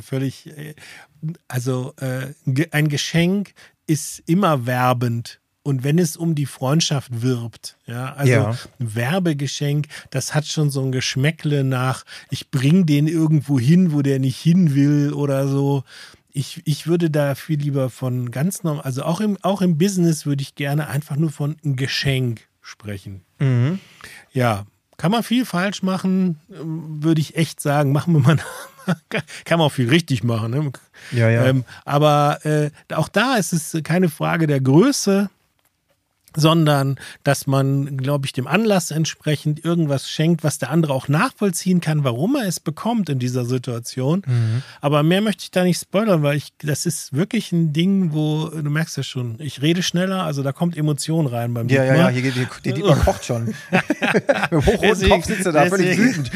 Speaker 1: ein Geschenk ist immer werbend. Und wenn es um die Freundschaft wirbt, ein Werbegeschenk, das hat schon so ein Geschmäckle nach, ich bring den irgendwo hin, wo der nicht hin will oder so. Ich würde da viel lieber von ganz normal, also auch im Business würde ich gerne einfach nur von einem Geschenk sprechen.
Speaker 2: Mhm.
Speaker 1: Ja. Kann man viel falsch machen, würde ich echt sagen. Machen wir mal. Kann man auch viel richtig machen. Ne?
Speaker 2: Ja.
Speaker 1: Aber auch da ist es keine Frage der Größe, sondern dass man, glaube ich, dem Anlass entsprechend irgendwas schenkt, was der andere auch nachvollziehen kann, warum er es bekommt in dieser Situation.
Speaker 2: Mhm.
Speaker 1: Aber mehr möchte ich da nicht spoilern, weil das ist wirklich ein Ding, wo, du merkst ja schon, ich rede schneller, also da kommt Emotion rein beim Dietmar.
Speaker 2: Ja, hier die Dietmar kocht schon. Mit hochrotem Kopf sitzt er da, völlig wütend.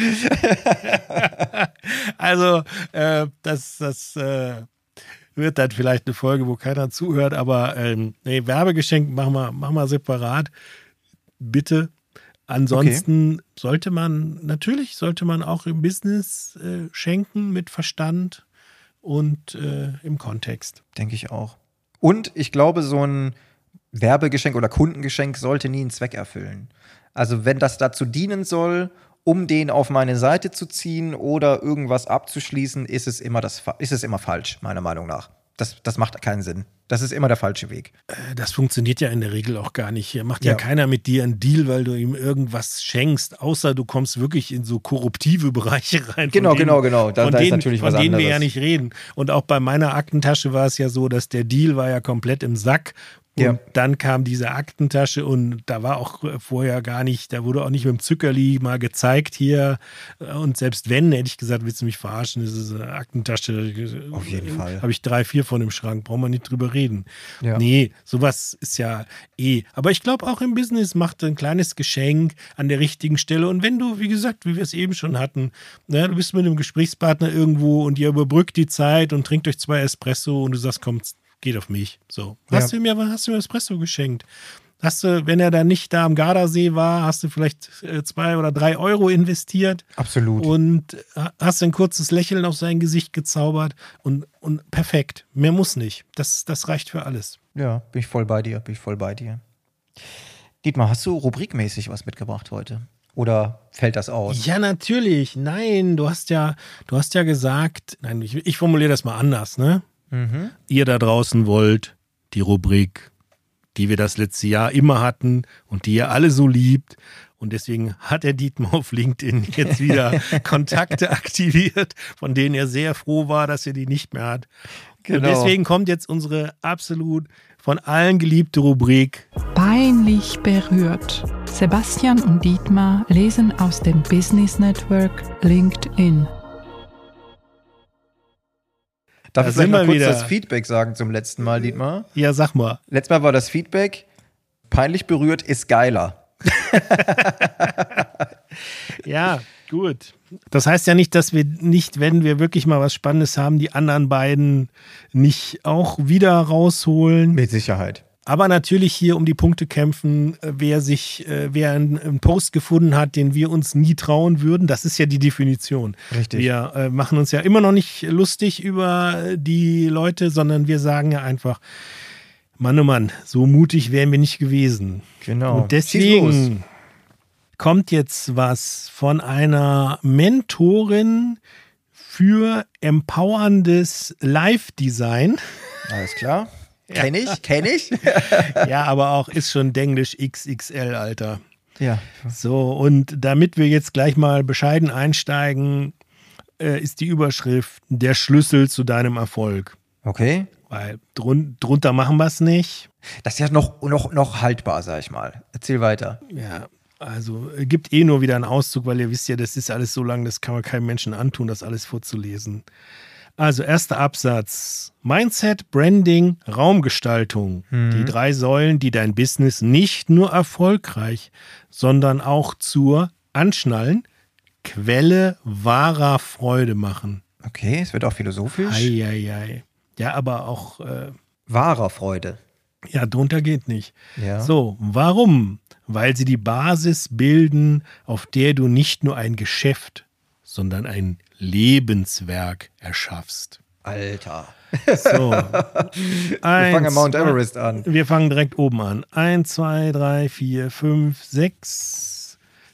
Speaker 1: Also, das wird dann vielleicht eine Folge, wo keiner zuhört, aber Werbegeschenk machen wir separat. Bitte. Ansonsten sollte man auch im Business schenken mit Verstand und im Kontext.
Speaker 2: Denke ich auch. Und ich glaube, so ein Werbegeschenk oder Kundengeschenk sollte nie einen Zweck erfüllen. Also wenn das dazu dienen soll, um den auf meine Seite zu ziehen oder irgendwas abzuschließen, ist es immer falsch, meiner Meinung nach. Das macht keinen Sinn. Das ist immer der falsche Weg.
Speaker 1: Das funktioniert ja in der Regel auch gar nicht. Hier macht ja keiner mit dir einen Deal, weil du ihm irgendwas schenkst, außer du kommst wirklich in so korruptive Bereiche rein.
Speaker 2: Genau. Da ist natürlich was anderes.
Speaker 1: Von denen wir ja nicht reden. Und auch bei meiner Aktentasche war es ja so, dass der Deal war ja komplett im Sack. Und dann kam diese Aktentasche und da war auch vorher gar nicht, da wurde auch nicht mit dem Zuckerli mal gezeigt hier. Und selbst wenn, hätte ich gesagt, willst du mich verarschen, das ist eine Aktentasche.
Speaker 2: Auf jeden Fall.
Speaker 1: Habe ich 3, 4 von im Schrank, brauchen wir nicht drüber reden.
Speaker 2: Ja.
Speaker 1: Nee, sowas ist ja Aber ich glaube, auch im Business macht ein kleines Geschenk an der richtigen Stelle. Und wenn du, wie gesagt, wie wir es eben schon hatten, du bist mit einem Gesprächspartner irgendwo und ihr überbrückt die Zeit und trinkt euch 2 Espresso und du sagst, komm, geht auf mich. So. Hast du mir Espresso geschenkt? Hast du, wenn er dann nicht da am Gardasee war, hast du vielleicht 2 oder 3 Euro investiert.
Speaker 2: Absolut.
Speaker 1: Und hast ein kurzes Lächeln auf sein Gesicht gezaubert und perfekt. Mehr muss nicht. Das reicht für alles.
Speaker 2: Ja, bin ich voll bei dir. Dietmar, hast du rubrikmäßig was mitgebracht heute? Oder fällt das aus?
Speaker 1: Ja, natürlich. Nein, du hast ja gesagt, nein, ich formuliere das mal anders, ne?
Speaker 2: Mhm.
Speaker 1: Ihr da draußen wollt die Rubrik, die wir das letzte Jahr immer hatten und die ihr alle so liebt. Und deswegen hat der Dietmar auf LinkedIn jetzt wieder Kontakte aktiviert, von denen er sehr froh war, dass er die nicht mehr hat. Genau. Und deswegen kommt jetzt unsere absolut von allen geliebte Rubrik
Speaker 3: Peinlich berührt. Sebastian und Dietmar lesen aus dem Business Network LinkedIn.
Speaker 2: Darf ich vielleicht mal kurz das Feedback sagen zum letzten Mal, Dietmar?
Speaker 1: Ja, sag mal.
Speaker 2: Letztes Mal war das Feedback, peinlich berührt ist geiler.
Speaker 1: Ja, gut. Das heißt ja nicht, dass wir nicht, wenn wir wirklich mal was Spannendes haben, die anderen beiden nicht auch wieder rausholen.
Speaker 2: Mit Sicherheit.
Speaker 1: Aber natürlich hier um die Punkte kämpfen, wer einen Post gefunden hat, den wir uns nie trauen würden. Das ist ja die Definition.
Speaker 2: Richtig.
Speaker 1: Wir machen uns ja immer noch nicht lustig über die Leute, sondern wir sagen ja einfach, Mann, oh Mann, so mutig wären wir nicht gewesen.
Speaker 2: Genau.
Speaker 1: Und deswegen kommt jetzt was von einer Mentorin für empowerndes Live-Design.
Speaker 2: Alles klar. Kenn ich.
Speaker 1: Ja, aber auch ist schon Denglisch XXL, Alter.
Speaker 2: Ja.
Speaker 1: So, und damit wir jetzt gleich mal bescheiden einsteigen, ist die Überschrift der Schlüssel zu deinem Erfolg.
Speaker 2: Okay.
Speaker 1: Weil drunter machen wir es nicht.
Speaker 2: Das ist ja noch haltbar, sag ich mal. Erzähl weiter.
Speaker 1: Ja, also gibt nur wieder einen Auszug, weil ihr wisst ja, das ist alles so lang, das kann man keinem Menschen antun, das alles vorzulesen. Also erster Absatz. Mindset, Branding, Raumgestaltung. Die 3 Säulen, die dein Business nicht nur erfolgreich, sondern auch zur Anschnallen, Quelle wahrer Freude machen.
Speaker 2: Okay, es wird auch philosophisch.
Speaker 1: Ei. Ja, aber auch
Speaker 2: wahrer Freude.
Speaker 1: Ja, drunter geht nicht.
Speaker 2: Ja.
Speaker 1: So, warum? Weil sie die Basis bilden, auf der du nicht nur ein Geschäft, sondern ein Lebenswerk erschaffst.
Speaker 2: Alter.
Speaker 1: So.
Speaker 2: Wir fangen am Mount Everest an.
Speaker 1: Wir fangen direkt oben an. 1, 2, 3, 4, 5, 6,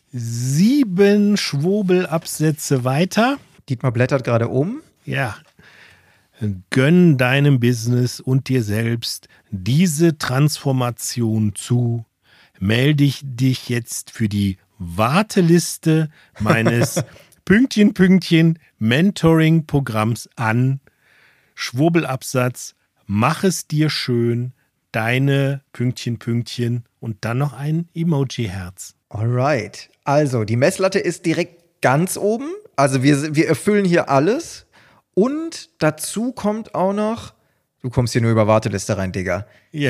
Speaker 1: 7 Schwobelabsätze weiter.
Speaker 2: Dietmar blättert gerade um.
Speaker 1: Ja. Gönn deinem Business und dir selbst diese Transformation zu. Melde dich jetzt für die Warteliste meines Pünktchen Mentoring-Programms an. Schwurbelabsatz, mach es dir schön, deine Pünktchen und dann noch ein Emoji-Herz.
Speaker 2: Alright. Also, die Messlatte ist direkt ganz oben. Also, wir erfüllen hier alles. Und dazu kommt auch noch, du kommst hier nur über Warteliste rein, Digga.
Speaker 1: Ja.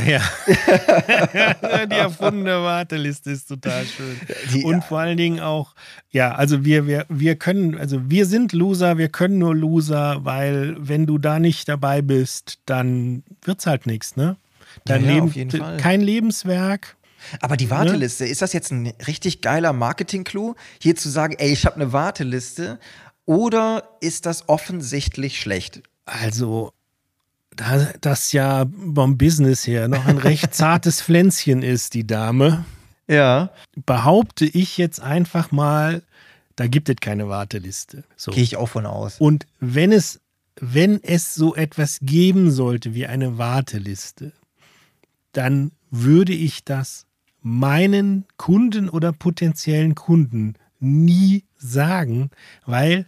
Speaker 1: Die erfundene Warteliste ist total schön. Und vor allen Dingen auch, ja, also wir können, also wir sind Loser, wir können nur Loser, weil wenn du da nicht dabei bist, dann wird's halt nichts, ne? Dein Leben, auf jeden Fall. Kein Lebenswerk.
Speaker 2: Aber die Warteliste, ist das jetzt ein richtig geiler Marketing-Clou, hier zu sagen, ey, ich habe eine Warteliste, oder ist das offensichtlich schlecht?
Speaker 1: Also, da das ja vom Business her noch ein recht zartes Pflänzchen ist, die Dame,
Speaker 2: ja,
Speaker 1: behaupte ich jetzt einfach mal, da gibt es keine Warteliste. So.
Speaker 2: Gehe ich auch von aus.
Speaker 1: Und wenn es so etwas geben sollte wie eine Warteliste, dann würde ich das meinen Kunden oder potenziellen Kunden nie sagen, weil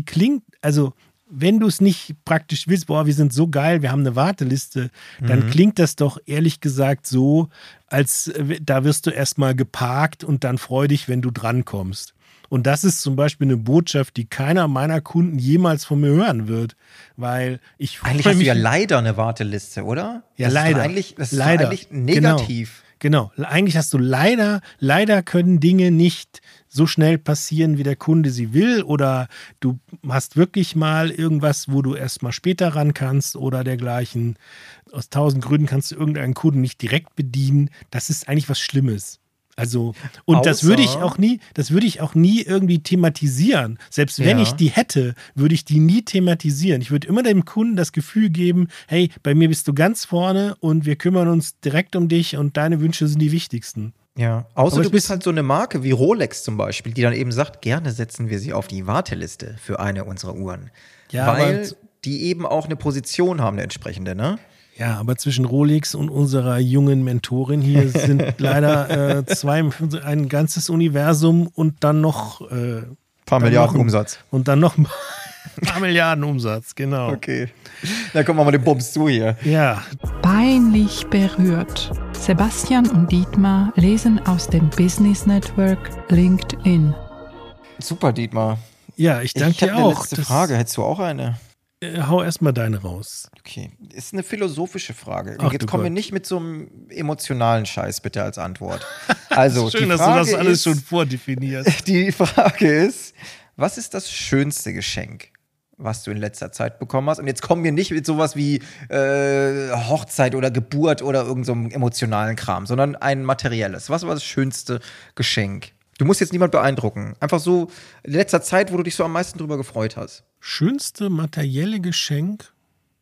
Speaker 1: wenn du es nicht praktisch willst, boah, wir sind so geil, wir haben eine Warteliste, dann klingt das doch ehrlich gesagt so, als da wirst du erstmal geparkt und dann freu dich, wenn du drankommst. Und das ist zum Beispiel eine Botschaft, die keiner meiner Kunden jemals von mir hören wird, weil ich
Speaker 2: eigentlich hast du ja leider eine Warteliste, oder?
Speaker 1: Ja,
Speaker 2: das
Speaker 1: leider.
Speaker 2: Das ist eigentlich negativ.
Speaker 1: Genau. Eigentlich hast du leider können Dinge nicht so schnell passieren, wie der Kunde sie will, oder du hast wirklich mal irgendwas, wo du erst mal später ran kannst oder dergleichen. Aus 1000 Gründen kannst du irgendeinen Kunden nicht direkt bedienen. Das ist eigentlich was Schlimmes. Also, und das würde ich auch nie irgendwie thematisieren. Selbst wenn ich die hätte, würde ich die nie thematisieren. Ich würde immer dem Kunden das Gefühl geben, hey, bei mir bist du ganz vorne und wir kümmern uns direkt um dich und deine Wünsche sind die wichtigsten.
Speaker 2: Ja, außer du bist halt so eine Marke wie Rolex zum Beispiel, die dann eben sagt, gerne setzen wir sie auf die Warteliste für eine unserer Uhren. Ja, weil die eben auch eine Position haben, eine entsprechende, ne?
Speaker 1: Ja, aber zwischen Rolex und unserer jungen Mentorin hier sind leider ein ganzes Universum und dann noch
Speaker 2: paar Milliarden Umsatz.
Speaker 1: Und dann noch ein paar Milliarden Umsatz, genau.
Speaker 2: Okay. Dann kommen wir mal den Bums zu hier.
Speaker 1: Ja.
Speaker 3: Peinlich berührt. Sebastian und Dietmar lesen aus dem Business Network LinkedIn.
Speaker 2: Super, Dietmar.
Speaker 1: Ja, ich danke dir auch.
Speaker 2: Eine letzte Frage. Hättest du auch eine?
Speaker 1: Hau erstmal deine raus.
Speaker 2: Okay, ist eine philosophische Frage. Ach, jetzt kommen wir nicht mit so einem emotionalen Scheiß bitte als Antwort. Also,
Speaker 1: schön, dass du das alles schon vordefinierst.
Speaker 2: Die Frage ist, was ist das schönste Geschenk, was du in letzter Zeit bekommen hast? Und jetzt kommen wir nicht mit sowas wie Hochzeit oder Geburt oder irgend so einem emotionalen Kram, sondern ein materielles. Was war das schönste Geschenk? Du musst jetzt niemand beeindrucken. Einfach so in letzter Zeit, wo du dich so am meisten drüber gefreut hast.
Speaker 1: Schönste materielle Geschenk?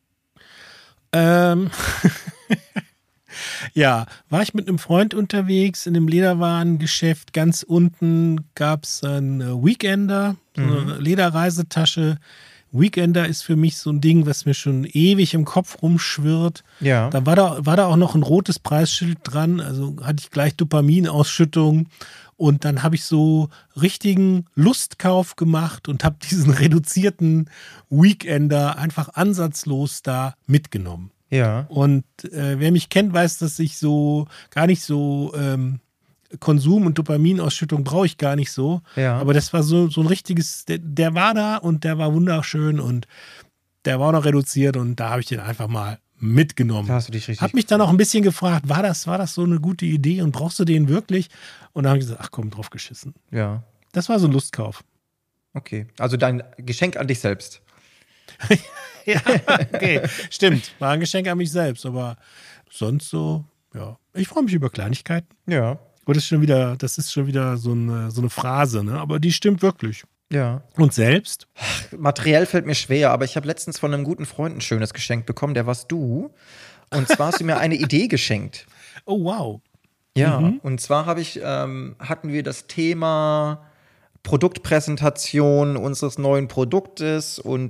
Speaker 1: Ja, war ich mit einem Freund unterwegs in einem Lederwarengeschäft. Ganz unten gab es einen Weekender, so eine Lederreisetasche. Weekender ist für mich so ein Ding, was mir schon ewig im Kopf rumschwirrt. Ja. Da war da auch noch ein rotes Preisschild dran, also hatte ich gleich Dopaminausschüttung. Und dann habe ich so richtigen Lustkauf gemacht und habe diesen reduzierten Weekender einfach ansatzlos da mitgenommen.
Speaker 2: Ja.
Speaker 1: Und wer mich kennt, weiß, dass ich so gar nicht so Konsum- und Dopaminausschüttung brauche ich gar nicht so. Ja. Aber das war so ein richtiges, der war da und der war wunderschön und der war auch noch reduziert und da habe ich den einfach mal mitgenommen.
Speaker 2: Da hast du dich richtig
Speaker 1: hab mich dann auch ein bisschen gefragt, war das so eine gute Idee und brauchst du den wirklich? Und dann habe ich gesagt, ach komm, drauf geschissen.
Speaker 2: Ja.
Speaker 1: Das war so ein Lustkauf.
Speaker 2: Okay, also dein Geschenk an dich selbst.
Speaker 1: Ja, okay, stimmt. War ein Geschenk an mich selbst, aber sonst so, ja. Ich freue mich über Kleinigkeiten.
Speaker 2: Ja.
Speaker 1: Und das ist schon wieder so eine Phrase, ne? Aber die stimmt wirklich.
Speaker 2: Ja.
Speaker 1: Und selbst?
Speaker 2: Materiell fällt mir schwer, aber ich habe letztens von einem guten Freund ein schönes Geschenk bekommen, der warst du. Und zwar hast du mir eine Idee geschenkt.
Speaker 1: Oh, wow.
Speaker 2: Ja, und zwar hatten wir das Thema Produktpräsentation unseres neuen Produktes und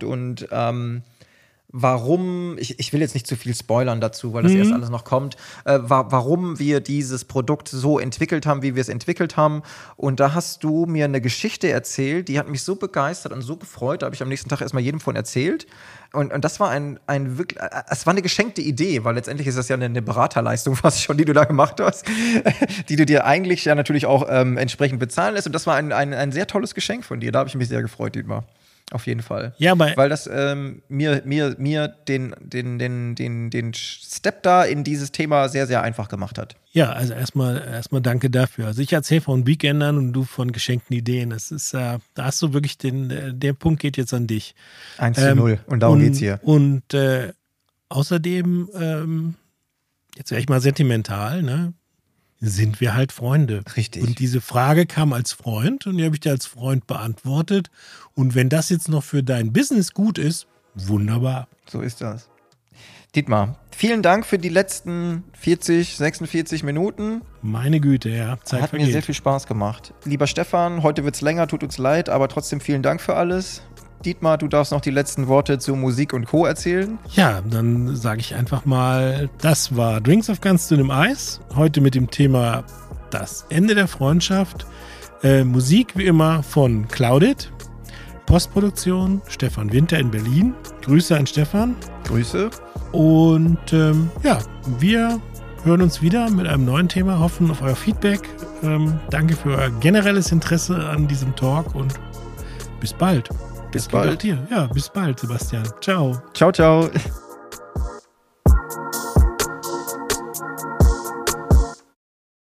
Speaker 2: warum, ich will jetzt nicht zu viel spoilern dazu, weil das erst alles noch kommt, warum wir dieses Produkt so entwickelt haben, wie wir es entwickelt haben. Und da hast du mir eine Geschichte erzählt, die hat mich so begeistert und so gefreut, da habe ich am nächsten Tag erstmal jedem von erzählt. Und das war es war eine geschenkte Idee, weil letztendlich ist das ja eine Beraterleistung fast schon, die du da gemacht hast, die du dir eigentlich ja natürlich auch entsprechend bezahlen lässt. Und das war ein sehr tolles Geschenk von dir. Da habe ich mich sehr gefreut, Dietmar. Auf jeden Fall.
Speaker 1: Ja,
Speaker 2: weil das mir den Step da in dieses Thema sehr, sehr einfach gemacht hat.
Speaker 1: Ja, also erstmal danke dafür. Also ich erzähle von Weekendern und du von geschenkten Ideen. Das ist, da hast du wirklich der Punkt geht jetzt an dich.
Speaker 2: 1:0 und darum geht's hier.
Speaker 1: Und außerdem, jetzt wäre ich mal sentimental, ne? Sind wir halt Freunde.
Speaker 2: Richtig.
Speaker 1: Und diese Frage kam als Freund und die habe ich dir als Freund beantwortet. Und wenn das jetzt noch für dein Business gut ist, wunderbar.
Speaker 2: So ist das. Dietmar, vielen Dank für die letzten 46 Minuten.
Speaker 1: Meine Güte, ja. Zeit
Speaker 2: Hat mir sehr viel Spaß gemacht. Lieber Stefan, heute wird's länger, tut uns leid, aber trotzdem vielen Dank für alles. Dietmar, du darfst noch die letzten Worte zu Musik und Co. erzählen.
Speaker 1: Ja, dann sage ich einfach mal, das war Drinks auf ganz dünnem Eis. Heute mit dem Thema das Ende der Freundschaft. Musik wie immer von Clouded. Postproduktion Stefan Winter in Berlin. Grüße an Stefan.
Speaker 2: Grüße.
Speaker 1: Und ja, wir hören uns wieder mit einem neuen Thema. Hoffen auf euer Feedback. Danke für euer generelles Interesse an diesem Talk und bis bald.
Speaker 2: Bis bald.
Speaker 1: Ja, bis bald, Sebastian. Ciao.
Speaker 2: Ciao, ciao.